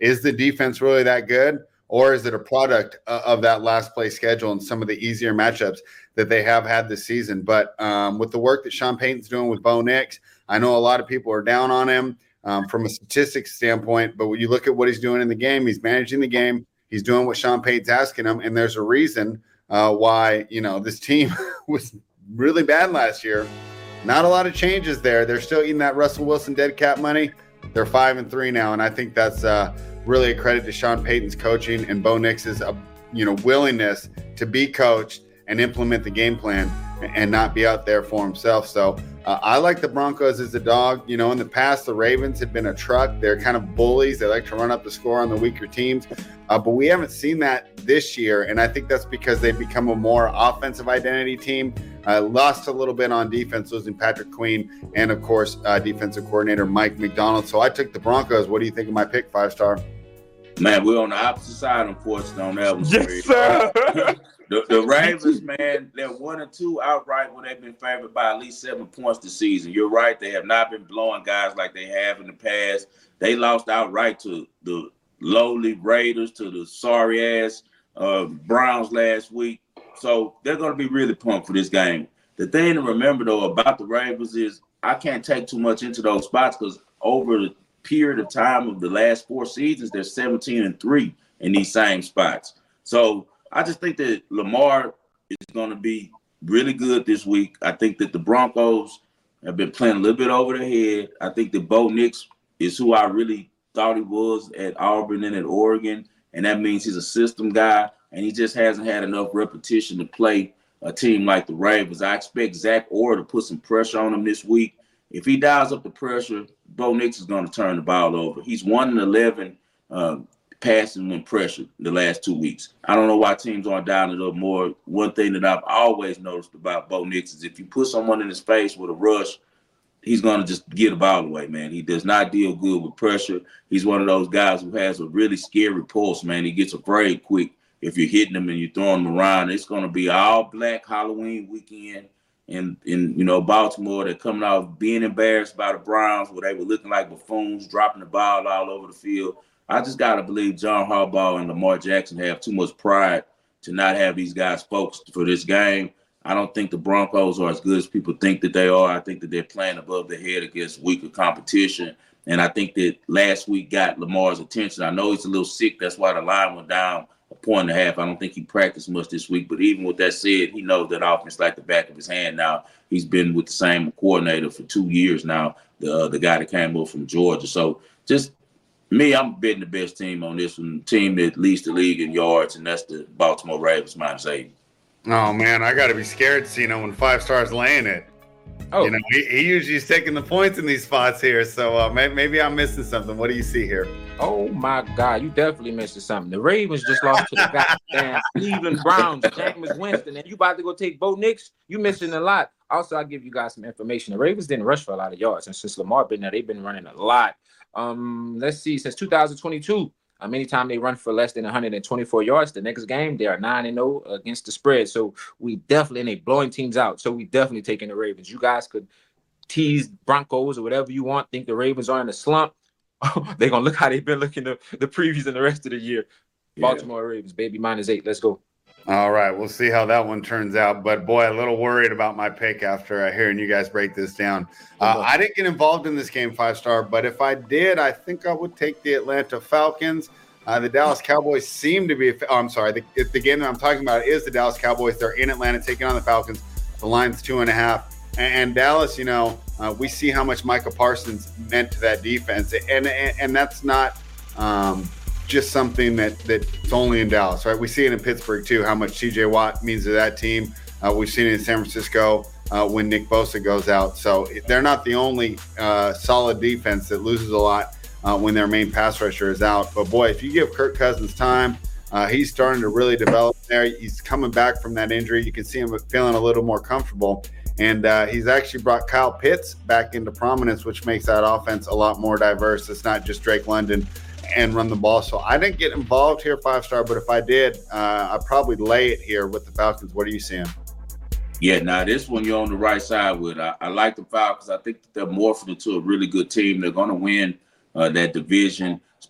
is the defense really that good, or is it a product uh, of that last place schedule and some of the easier matchups that they have had this season? But um, with the work that Sean Payton's doing with Bo Nix, I know a lot of people are down on him um, from a statistics standpoint, but when you look at what he's doing in the game, he's managing the game, he's doing what Sean Payton's asking him, and there's a reason uh, why, you know, this team was really bad last year. Not a lot of changes there. They're still eating that Russell Wilson dead cap money. They're five and three now, and I think that's uh, really a credit to Sean Payton's coaching and Bo Nix's, uh, you know, willingness to be coached and implement the game plan and not be out there for himself. So uh, I like the Broncos as a dog. You know, in the past, the Ravens had been a truck. They're kind of bullies. They like to run up the score on the weaker teams. Uh, but we haven't seen that this year, and I think that's because they've become a more offensive identity team. Uh, lost a little bit on defense, losing Patrick Queen and, of course, uh, defensive coordinator Mike McDonald. So I took the Broncos. What do you think of my pick, five-star? Man, we're on the opposite side, unfortunately, on that one. Yes, sir. the, the Ravens, man, they're one and two outright when they've been favored by at least seven points this season. You're right. They have not been blowing guys like they have in the past. They lost outright to the lowly Raiders, to the sorry-ass uh, Browns last week. So they're going to be really pumped for this game. The thing to remember, though, about the Ravens is I can't take too much into those spots because over the period of time of the last four seasons, they're seventeen and three in these same spots. So I just think that Lamar is going to be really good this week. I think that the Broncos have been playing a little bit over their head. I think that Bo Nix is who I really thought he was at Auburn and at Oregon, and that means he's a system guy, and he just hasn't had enough repetition to play a team like the Ravens. I expect Zach Orr to put some pressure on him this week. If he dials up the pressure, Bo Nix is going to turn the ball over. He's one and eleven uh, passing when pressured the last two weeks. I don't know why teams aren't dialing it up more. One thing that I've always noticed about Bo Nix is if you put someone in his face with a rush, he's going to just get the ball away, man. He does not deal good with pressure. He's one of those guys who has a really scary pulse, man. He gets afraid quick if you're hitting him and you're throwing him around. It's going to be all black Halloween weekend. In, in, you know, Baltimore, they're coming out being embarrassed by the Browns where they were looking like buffoons, dropping the ball all over the field. I just got to believe John Harbaugh and Lamar Jackson have too much pride to not have these guys focused for this game. I don't think the Broncos are as good as people think that they are. I think that they're playing above their head against weaker competition. And I think that last week got Lamar's attention. I know he's a little sick. That's why the line went down a point and a half. I don't think he practiced much this week. But even with that said, he knows that offense like the back of his hand now. He's been with the same coordinator for two years now, the, uh, the guy that came over from Georgia. So just me, I'm betting the best team on this one, team that leads the league in yards, and that's the Baltimore Ravens minus eight. Oh, man, I got to be scared, Cino, when five stars laying it. Oh, you know, he, he usually is taking the points in these spots here, so uh, maybe, maybe I'm missing something. What do you see here? Oh, my God, you definitely missing something. The Ravens just lost to the goddamn Cleveland Browns, Jameis Winston, and you about to go take Bo Nix? You missing a lot. Also, I'll give you guys some information. The Ravens didn't rush for a lot of yards, and since Lamar been there, they've been running a lot. Um, let's see, since two thousand twenty-two, Um, anytime they run for less than one hundred twenty-four yards, the next game, they are nine and oh against the spread. So we definitely, and they blowing teams out. So we definitely taking the Ravens. You guys could tease Broncos or whatever you want, think the Ravens are in a slump. They're going to look how they've been looking the, the previews and the rest of the year. Yeah. Baltimore Ravens, baby, minus eight. Let's go. All right, we'll see how that one turns out. But, boy, a little worried about my pick after uh, hearing you guys break this down. Uh, I didn't get involved in this game, five-star, but if I did, I think I would take the Atlanta Falcons. Uh, the Dallas Cowboys seem to be – oh, I'm sorry. The, the game that I'm talking about is the Dallas Cowboys. They're in Atlanta taking on the Falcons. The line's two and a half. And, and Dallas, you know, uh, we see how much Micah Parsons meant to that defense. And and, and that's not um, just something that that's only in Dallas, right? We see it in Pittsburgh, too, how much T J Watt means to that team. Uh, we've seen it in San Francisco uh, when Nick Bosa goes out. So they're not the only uh, solid defense that loses a lot Uh, when their main pass rusher is out. But, boy, if you give Kirk Cousins time, uh, he's starting to really develop there. He's coming back from that injury. You can see him feeling a little more comfortable. And uh, he's actually brought Kyle Pitts back into prominence, which makes that offense a lot more diverse. It's not just Drake London and run the ball. So I didn't get involved here, five-star, but if I did, uh, I'd probably lay it here with the Falcons. What are you seeing? Yeah, now this one you're on the right side with. I, I like the Falcons. I think that they're morphing into a really good team. They're going to win Uh, that division,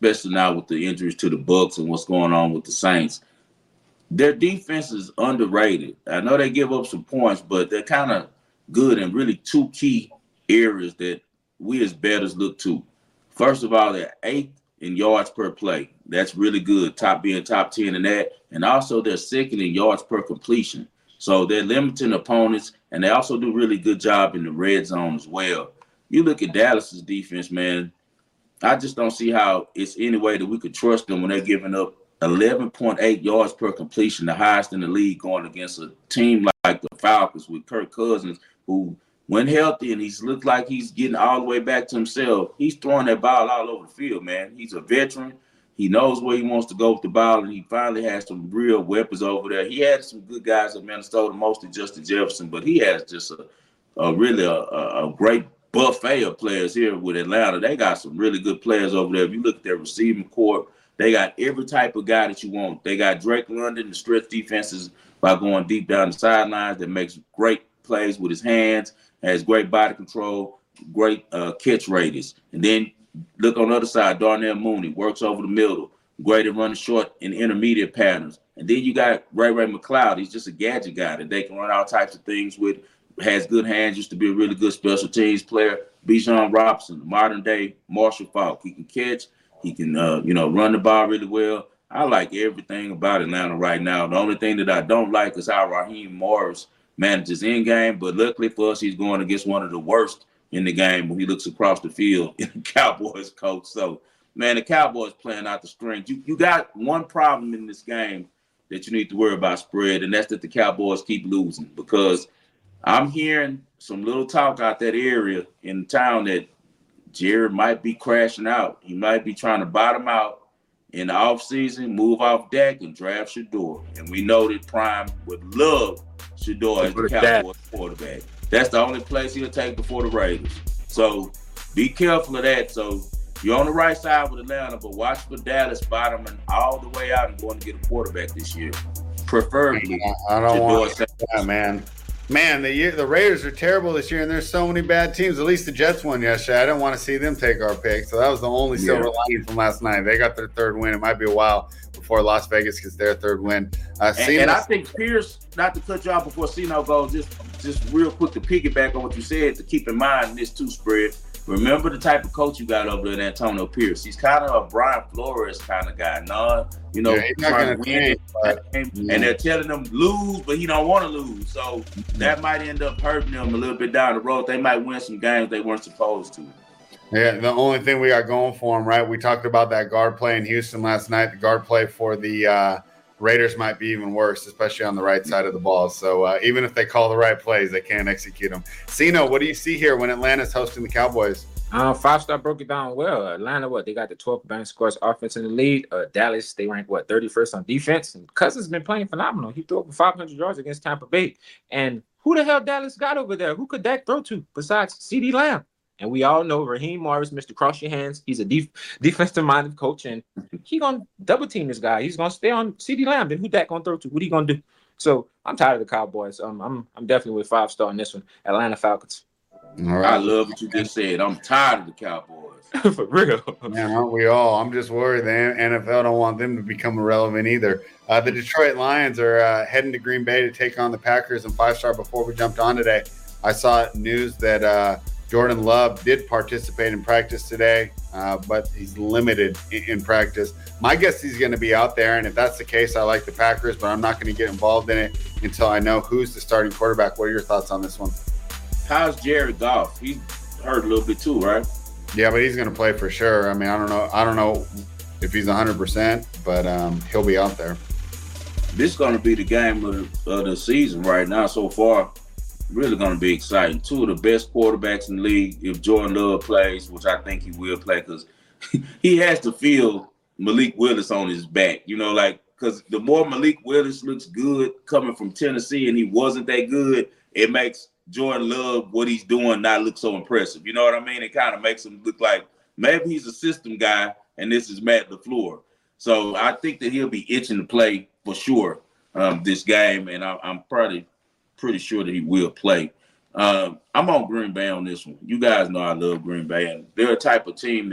especially now with the injuries to the Bucks and what's going on with the Saints. Their defense is underrated. I know they give up some points, but they're kind of good in really two key areas that we as bettors look to. First of all, they're eighth in yards per play. That's really good, top being top ten in that. And also they're second in yards per completion. So they're limiting opponents, and they also do a really good job in the red zone as well. You look at Dallas's defense, man, I just don't see how it's any way that we could trust them when they're giving up eleven point eight yards per completion, the highest in the league, going against a team like the Falcons with Kirk Cousins, who, when healthy and he's looked like he's getting all the way back to himself, he's throwing that ball all over the field, man. He's a veteran. He knows where he wants to go with the ball, and he finally has some real weapons over there. He had some good guys at Minnesota, mostly Justin Jefferson, but he has just a, a really a, a great buffet of players here with Atlanta. They got some really good players over there. If you look at their receiving corps, they got every type of guy that you want. They got Drake London, the stretch defenses by going deep down the sidelines, that makes great plays with his hands, has great body control, great uh, catch radius. And then look on the other side, Darnell Mooney works over the middle, great at running short and intermediate patterns. And then you got Ray Ray McCloud. He's just a gadget guy that they can run all types of things with, has good hands, used to be a really good special teams player. Bijan Robinson, modern day Marshall Faulk. He can catch. He can, uh, you know, run the ball really well. I like everything about Atlanta right now. The only thing that I don't like is how Raheem Morris manages in game. But luckily for us, he's going against one of the worst in the game when he looks across the field in the Cowboys coach. So, man, the Cowboys playing out the strength. You you got one problem in this game that you need to worry about, spread, and that's that the Cowboys keep losing, because I'm hearing some little talk out that area in town that Jared might be crashing out. He might be trying to bottom out in the offseason, move off Dak, and draft Shedeur. And we know that Prime would love Shedeur as the Cowboys quarterback. That's the only place he'll take before the Raiders. So be careful of that. So you're on the right side with Atlanta, but watch for Dallas bottoming all the way out and going to get a quarterback this year. Preferably. I don't Shedeur want that, man. Man, the year, the Raiders are terrible this year, and there's so many bad teams. At least the Jets won yesterday. I didn't want to see them take our pick, so that was the only yeah. silver lining from last night. They got their third win. It might be a while before Las Vegas gets their third win. Uh, and, and I think Pierce, not to cut you off before Cino goes, just just real quick to piggyback on what you said, to keep in mind this too, spread. Remember the type of coach you got over there in Antonio Pierce. He's kind of a Brian Flores kind of guy. No, you know, yeah, trying to win, but, and yeah. they're telling them lose, but he don't want to lose. So that might end up hurting them a little bit down the road. They might win some games they weren't supposed to. Yeah, the only thing we got going for them, right? We talked about that guard play in Houston last night. The guard play for the uh, Raiders might be even worse, especially on the right side of the ball. So uh, even if they call the right plays, they can't execute them. Cino, what do you see here when Atlanta's hosting the Cowboys? Uh, Five Star broke it down well. Atlanta, what, they got the twelfth best scores offense in the league. Uh, Dallas, they ranked, what, thirty-first on defense. And Cousins been playing phenomenal. He threw over five hundred yards against Tampa Bay. And who the hell Dallas got over there? Who could Dak throw to besides CeeDee Lamb? And we all know Raheem Morris, Mister Cross Your Hands. He's a def- defensive-minded coach, and he going to double-team this guy. He's going to stay on CeeDee Lamb. Then who Dak going to throw to? What are you going to do? So I'm tired of the Cowboys. Um, I'm I'm definitely with Five Star on this one. Atlanta Falcons. All right. I love what you just said. I'm tired of the Cowboys. For real. Man, aren't we all? I'm just worried the N F L don't want them to become irrelevant either. Uh, the Detroit Lions are uh, heading to Green Bay to take on the Packers. And Five Star, before we jumped on today, I saw news that uh, Jordan Love did participate in practice today, uh, but he's limited in, in practice. My guess he's going to be out there, and if that's the case, I like the Packers, but I'm not going to get involved in it until I know who's the starting quarterback. What are your thoughts on this one? How's Jared Goff? He's hurt a little bit too, right? Yeah, but he's going to play for sure. I mean, I don't know. I don't know if he's one hundred percent, but um, he'll be out there. This is going to be the game of, of the season right now so far. Really going to be exciting. Two of the best quarterbacks in the league. If Jordan Love plays, which I think he will play, because he has to feel Malik Willis on his back. You know, like, because the more Malik Willis looks good coming from Tennessee and he wasn't that good, it makes Jordan Love, what he's doing, not look so impressive. You know what I mean? It kind of makes him look like maybe he's a system guy and this is Matt LaFleur. So I think that he'll be itching to play for sure um, this game, and I, I'm probably pretty sure that he will play. Um, I'm on Green Bay on this one. You guys know I love Green Bay, and they're a type of team that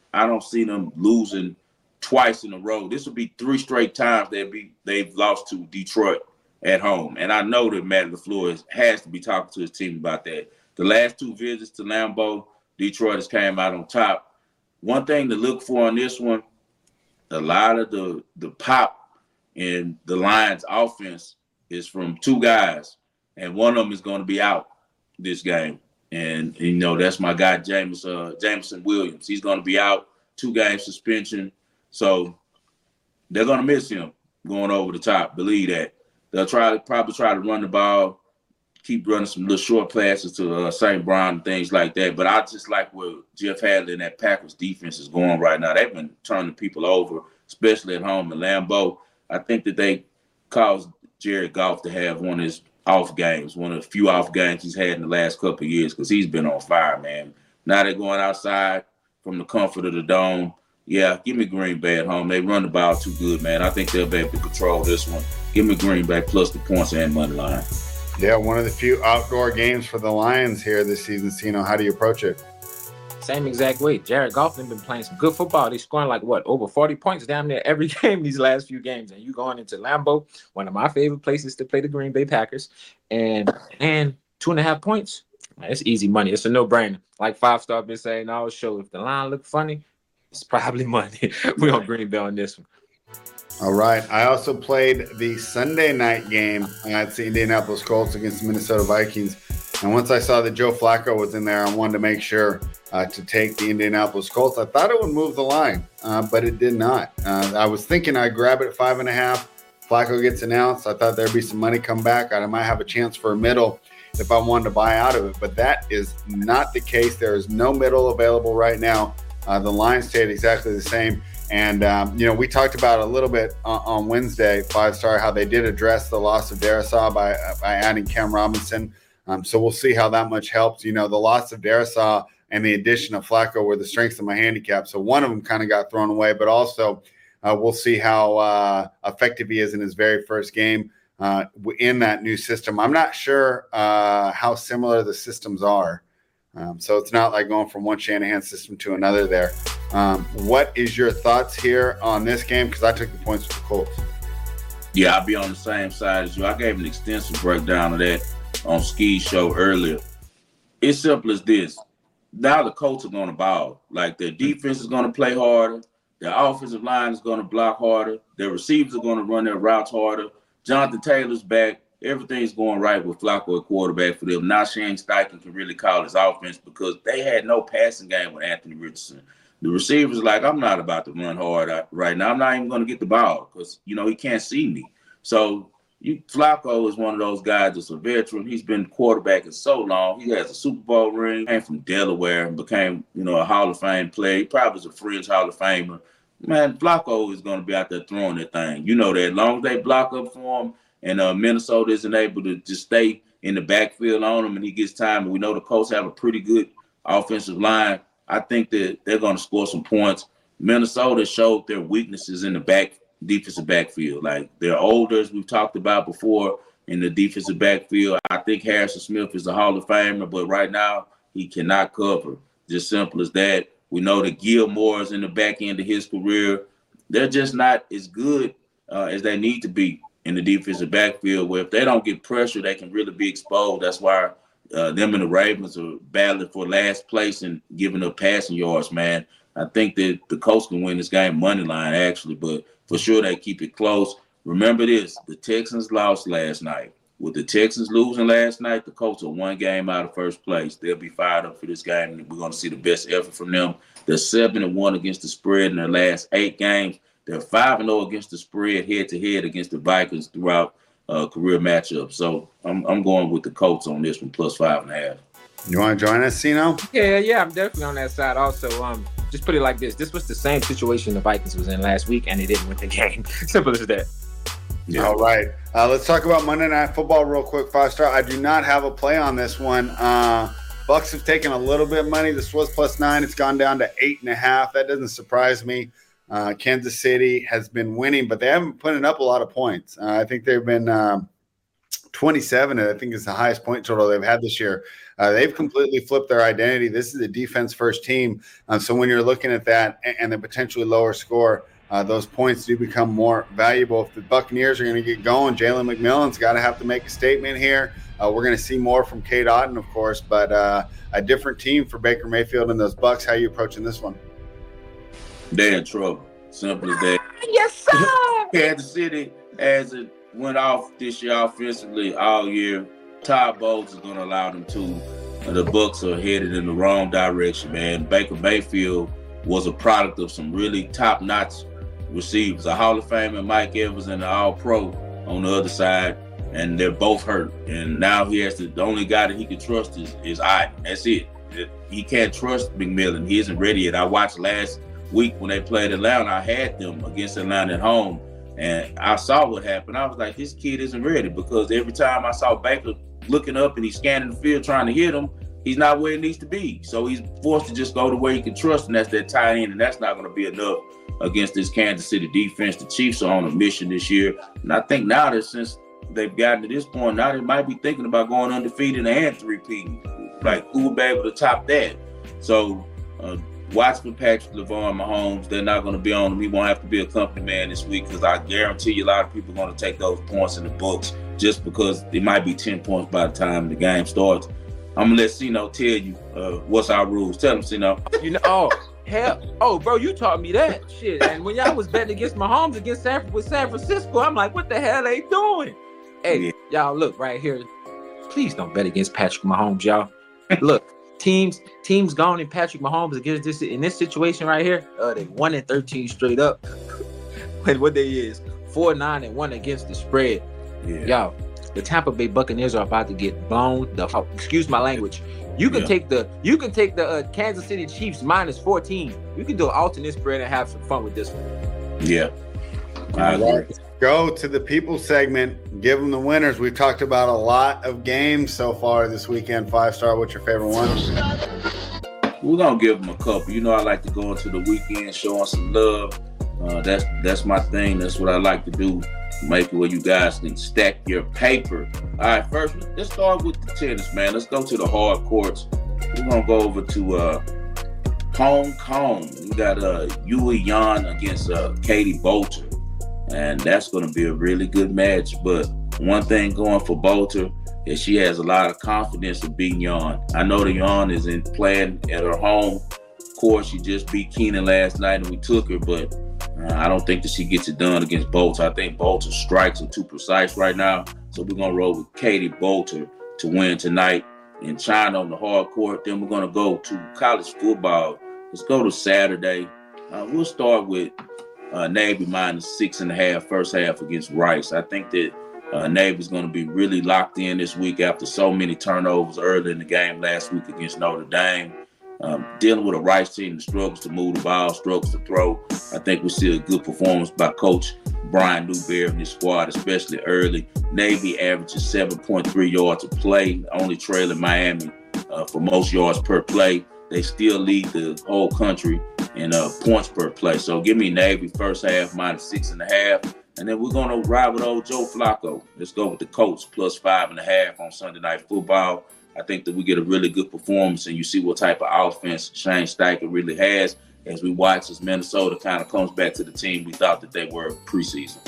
I don't see them losing twice in a row. This will be three straight times they'll be they've lost to Detroit at home. And I know that Matt LaFleur has to be talking to his team about that. The last two visits to Lambeau, Detroit has came out on top. One thing to look for on this one, a lot of the, the pop in the Lions offense is from two guys, and one of them is going to be out this game. And, you know, that's my guy, James, uh, Jameson Williams. He's going to be out, two-game suspension. So they're going to miss him going over the top. Believe that. They'll try to probably try to run the ball, keep running some little short passes to uh, Saint Brown and things like that. But I just like where Jeff Hadley and that Packers defense is going right now. They've been turning people over, especially at home in Lambeau. I think that they caused Jared Goff to have one of his off games, one of the few off games he's had in the last couple of years because he's been on fire, man. Now they're going outside from the comfort of the dome. Yeah, give me Green Bay at home. They run the ball too good, man. I think they'll be able to control this one. Give me Green Bay plus the points and money line. Yeah, one of the few outdoor games for the Lions here this season. So, you know, how do you approach it? Same exact way. Jared Goff has been playing some good football. They're scoring like, what, over forty points down there every game these last few games. And you going into Lambeau, one of my favorite places to play the Green Bay Packers. And, and two and a half points, it's easy money. It's a no-brainer. Like Five Star been saying all show, if the line look funny, it's probably money. We're on Green Bay on this one. All right. I also played the Sunday night game at the Indianapolis Colts against the Minnesota Vikings. And once I saw that Joe Flacco was in there, I wanted to make sure uh, to take the Indianapolis Colts. I thought it would move the line, uh, but it did not. Uh, I was thinking I'd grab it at five and a half. Flacco gets announced. I thought there'd be some money come back. I might have a chance for a middle if I wanted to buy out of it, but that is not the case. There is no middle available right now. Uh, the line stayed exactly the same. And, um, you know, we talked about a little bit on, on Wednesday, Five Star, how they did address the loss of Darrisaw by, uh, by adding Cam Robinson. Um, so we'll see how that much helps. You know, the loss of Darrisaw and the addition of Flacco were the strengths of my handicap. So one of them kind of got thrown away, but also uh, we'll see how uh, effective he is in his very first game uh, in that new system. I'm not sure uh, how similar the systems are. Um, so it's not like going from one Shanahan system to another there. Um, what is your thoughts here on this game? Because I took the points with the Colts. Yeah, I'll be on the same side as you. I gave an extensive breakdown of that on Ski's show earlier. It's simple as this. Now the Colts are going to ball. Like, their defense is going to play harder. Their offensive line is going to block harder. Their receivers are going to run their routes harder. Jonathan Taylor's back. Everything's going right with Flacco at quarterback for them. Now Shane Steichen can really call his offense because they had no passing game with Anthony Richardson. The receivers are like, I'm not about to run hard right now. I'm not even going to get the ball because, you know, he can't see me. So you, Flacco is one of those guys that's a veteran. He's been quarterbacking so long. He has a Super Bowl ring, came from Delaware and became, you know, a Hall of Fame player. He probably was a fringe Hall of Famer. Man, Flacco is going to be out there throwing that thing. You know that. As long as they block up for him, and uh, Minnesota isn't able to just stay in the backfield on him and he gets time. And we know the Colts have a pretty good offensive line. I think that they're going to score some points. Minnesota showed their weaknesses in the back defensive backfield. Like, they're older, as we've talked about before, in the defensive backfield. I think Harrison Smith is a Hall of Famer, but right now he cannot cover. Just simple as that. We know that Gilmore is in the back end of his career. They're just not as good uh, as they need to be in the defensive backfield, where if they don't get pressure, they can really be exposed. That's why uh, them and the Ravens are battling for last place and giving up passing yards, man. I think that the Colts can win this game money line, actually, but for sure they keep it close. Remember this, the Texans lost last night. With the Texans losing last night, the Colts are one game out of first place. They'll be fired up for this game, and we're going to see the best effort from them. They're seven and one against the spread in their last eight games. They're five and zero against the spread, head to head against the Vikings throughout uh, career matchups. So I'm I'm going with the Colts on this one, plus five and a half. You want to join us, Sino? Yeah, yeah, I'm definitely on that side. Also, um, just put it like this: this was the same situation the Vikings was in last week, and they didn't win the game. Simple as that. Yeah. All right, uh, let's talk about Monday Night Football real quick. Five Star. I do not have a play on this one. Uh, Bucks have taken a little bit of money. This was plus nine. It's gone down to eight and a half. That doesn't surprise me. Uh, Kansas City has been winning, but they haven't put up a lot of points. Uh, I think they've been um, twenty-seven, I think is the highest point total they've had this year. Uh, they've completely flipped their identity. This is a defense-first team. Um, so when you're looking at that and, and the potentially lower score, uh, those points do become more valuable. If the Buccaneers are going to get going, Jalen McMillan's got to have to make a statement here. Uh, we're going to see more from Cade Otton, of course, but uh, a different team for Baker Mayfield and those Bucs. How are you approaching this one? They're in trouble. Simple as that. Yes, sir. Kansas City, as it went off this year offensively all year, Todd Bowles is going to allow them to. Uh, the Bucs are headed in the wrong direction, man. Baker Mayfield was a product of some really top-notch receivers, a Hall of Famer Mike Evans and an All-Pro on the other side, and they're both hurt. And now he has to, the only guy that he can trust is, is Iden. That's it. He can't trust McMillan. He isn't ready yet. I watched last week when they played Atlanta. I had them against Atlanta at home, and I saw what happened. I was like, this kid isn't ready, because every time I saw Baker looking up and he's scanning the field trying to hit him, he's not where he needs to be. So he's forced to just go to where he can trust, and that's that tight end, and that's not going to be enough against this Kansas City defense. The Chiefs are on a mission this year, and I think now that since they've gotten to this point, now they might be thinking about going undefeated and three-peating. Like, who will be able to top that? So uh, watch for Patrick LeVar Mahomes. They're not going to be on him. He won't have to be a company man this week, because I guarantee you a lot of people are going to take those points in the books just because it might be ten points by the time the game starts. I'm going to let Sino tell you uh, what's our rules. Tell him, Sino. You know, oh, hell. Oh, bro, you taught me that shit. And when y'all was betting against Mahomes against San, with San Francisco, I'm like, what the hell are they doing? Hey, yeah. Y'all, look right here. Please don't bet against Patrick Mahomes, y'all. Look, teams teams gone in Patrick Mahomes against this in this situation right here. Uh, they one and thirteen straight up. And what they is four nine and one against the spread. Yeah. Y'all, the Tampa Bay Buccaneers are about to get blown the fuck. Excuse my language. You can yeah. take the you can take the uh, Kansas City Chiefs minus fourteen. You can do an alternate spread and have some fun with this one. Yeah. I agree. Go to the people segment. Give them the winners. We've talked about a lot of games so far this weekend. Five star. What's your favorite one? We're gonna give them a couple. You know, I like to go into the weekend showing some love. Uh, that's that's my thing. That's what I like to do. Make it where you guys can stack your paper. All right, first let's start with the tennis, man. Let's go to the hard courts. We're gonna go over to uh, Hong Kong. We got uh, Yui Yan against uh, Katie Bolter. And that's going to be a really good match. But one thing going for Bolter is she has a lot of confidence of beating Yan. I know the Yan is in playing at her home court. She just beat Keenan last night and we took her, but uh, I don't think that she gets it done against Bolter. I think Bolter's strikes are too precise right now. So we're going to roll with Katie Bolter to win tonight in China on the hard court. Then we're going to go to college football. Let's go to Saturday. Uh, we'll start with Uh, Navy minus six and a half first half against Rice. I think that uh, Navy's going to be really locked in this week after so many turnovers early in the game last week against Notre Dame. Um, dealing with a Rice team that struggles to move the ball, struggles to throw. I think we see a good performance by Coach Brian Newberry and his squad, especially early. Navy averages seven point three yards a play, only trailing Miami uh, for most yards per play. They still lead the whole country in uh, points per play. So give me Navy first half minus six and a half. And then we're going to ride with old Joe Flacco. Let's go with the Colts plus five and a half on Sunday Night Football. I think that we get a really good performance, and you see what type of offense Shane Steichen really has as we watch as Minnesota kind of comes back to the team we thought that they were preseason.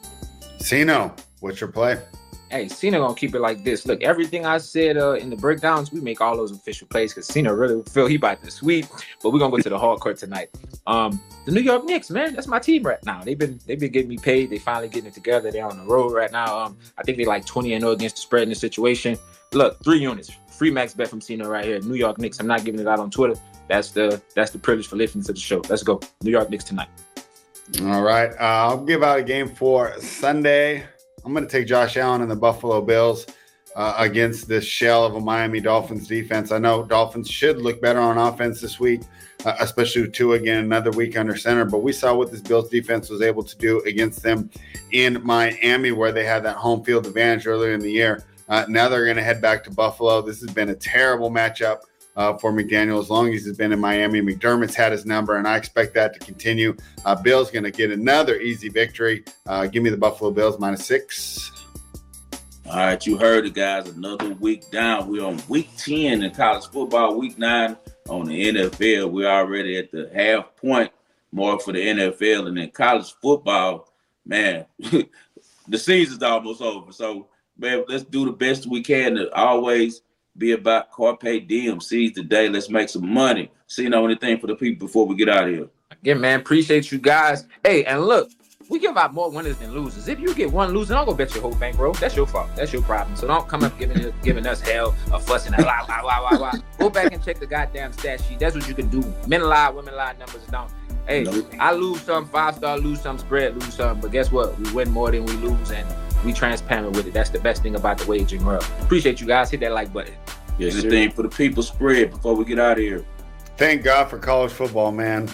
Sino, what's your play? Hey, Cena gonna keep it like this. Look, everything I said uh, in the breakdowns, we make all those official plays because Cena really feel he about to sweep. But we're gonna go to the hard court tonight. Um, the New York Knicks, man, that's my team right now. They've been they've been getting me paid. They finally getting it together. They're on the road right now. Um, I think they like twenty and zero against the spread in this situation. Look, three units, free max bet from Cena right here. New York Knicks. I'm not giving it out on Twitter. That's the that's the privilege for listening to the show. Let's go, New York Knicks tonight. All right, uh, I'll give out a game for Sunday. I'm going to take Josh Allen and the Buffalo Bills uh, against this shell of a Miami Dolphins defense. I know Dolphins should look better on offense this week, uh, especially with Tua again, another week under center. But we saw what this Bills defense was able to do against them in Miami, where they had that home field advantage earlier in the year. Uh, now they're going to head back to Buffalo. This has been a terrible matchup Uh, for McDaniel as long as he's been in Miami. McDermott's had his number, and I expect that to continue. Uh, Bill's going to get another easy victory. Uh, give me the Buffalo Bills minus six. All right, you heard it, guys. Another week down. We're on week ten in college football, week nine on the N F L. We're already at the half point mark for the N F L. And in college football, man, the season's almost over. So, man, let's do the best we can to always be about carpe diem. Seize the day. Let's make some money. See, you know anything for the people before we get out of here? Again, man, appreciate you guys. Hey, and look, we give out more winners than losers. If you get one loser, don't go bet your whole bank, bro. That's your fault. That's your problem. So don't come up giving giving us hell or fussing and la la la la la. Go back and check the goddamn stat sheet. That's what you can do. Men lie, women lie, numbers don't. Hey, nope. I lose some, five star, lose some, spread, lose some. But guess what? We win more than we lose, and we transparent with it. That's the best thing about the wagering world. Appreciate you guys. Hit that like button. Yes, the thing for the people spread before we get out of here. Thank God for college football, man.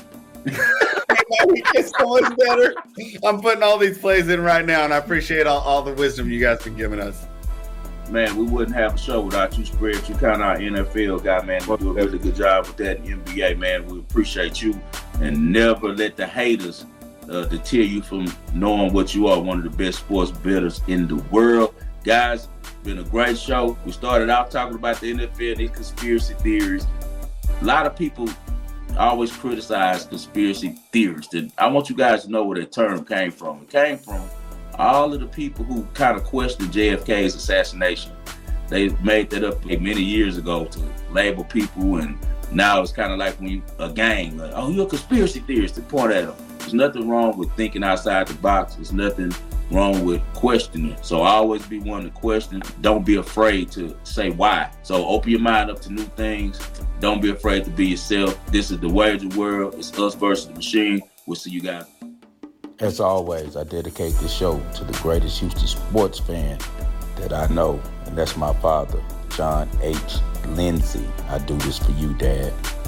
It's so much better. I'm putting all these plays in right now, and I appreciate all, all the wisdom you guys been giving us. Man, we wouldn't have a show without you, Spread. You kind of our N F L guy, man. You do a really good job with that in the N B A, man. We appreciate you, and never let the haters uh, deter you from knowing what you are, one of the best sports bettors in the world. Guys, been a great show. We started out talking about the N F L, these conspiracy theories. A lot of people always criticize conspiracy theorists. And I want you guys to know where that term came from. It came from all of the people who kind of questioned J F K's assassination. They made that up many years ago to label people, and now it's kind of like when you, a gang, like, oh, you're a conspiracy theorist, to point at them. There's nothing wrong with thinking outside the box. There's nothing wrong with questioning. So always be one to question. Don't be afraid to say why. So open your mind up to new things. Don't be afraid to be yourself. This is the wager world. It's us versus the machine. We'll see you guys. As always, I dedicate this show to the greatest Houston sports fan that I know, and that's my father, John H. Lindsay. I do this for you, Dad.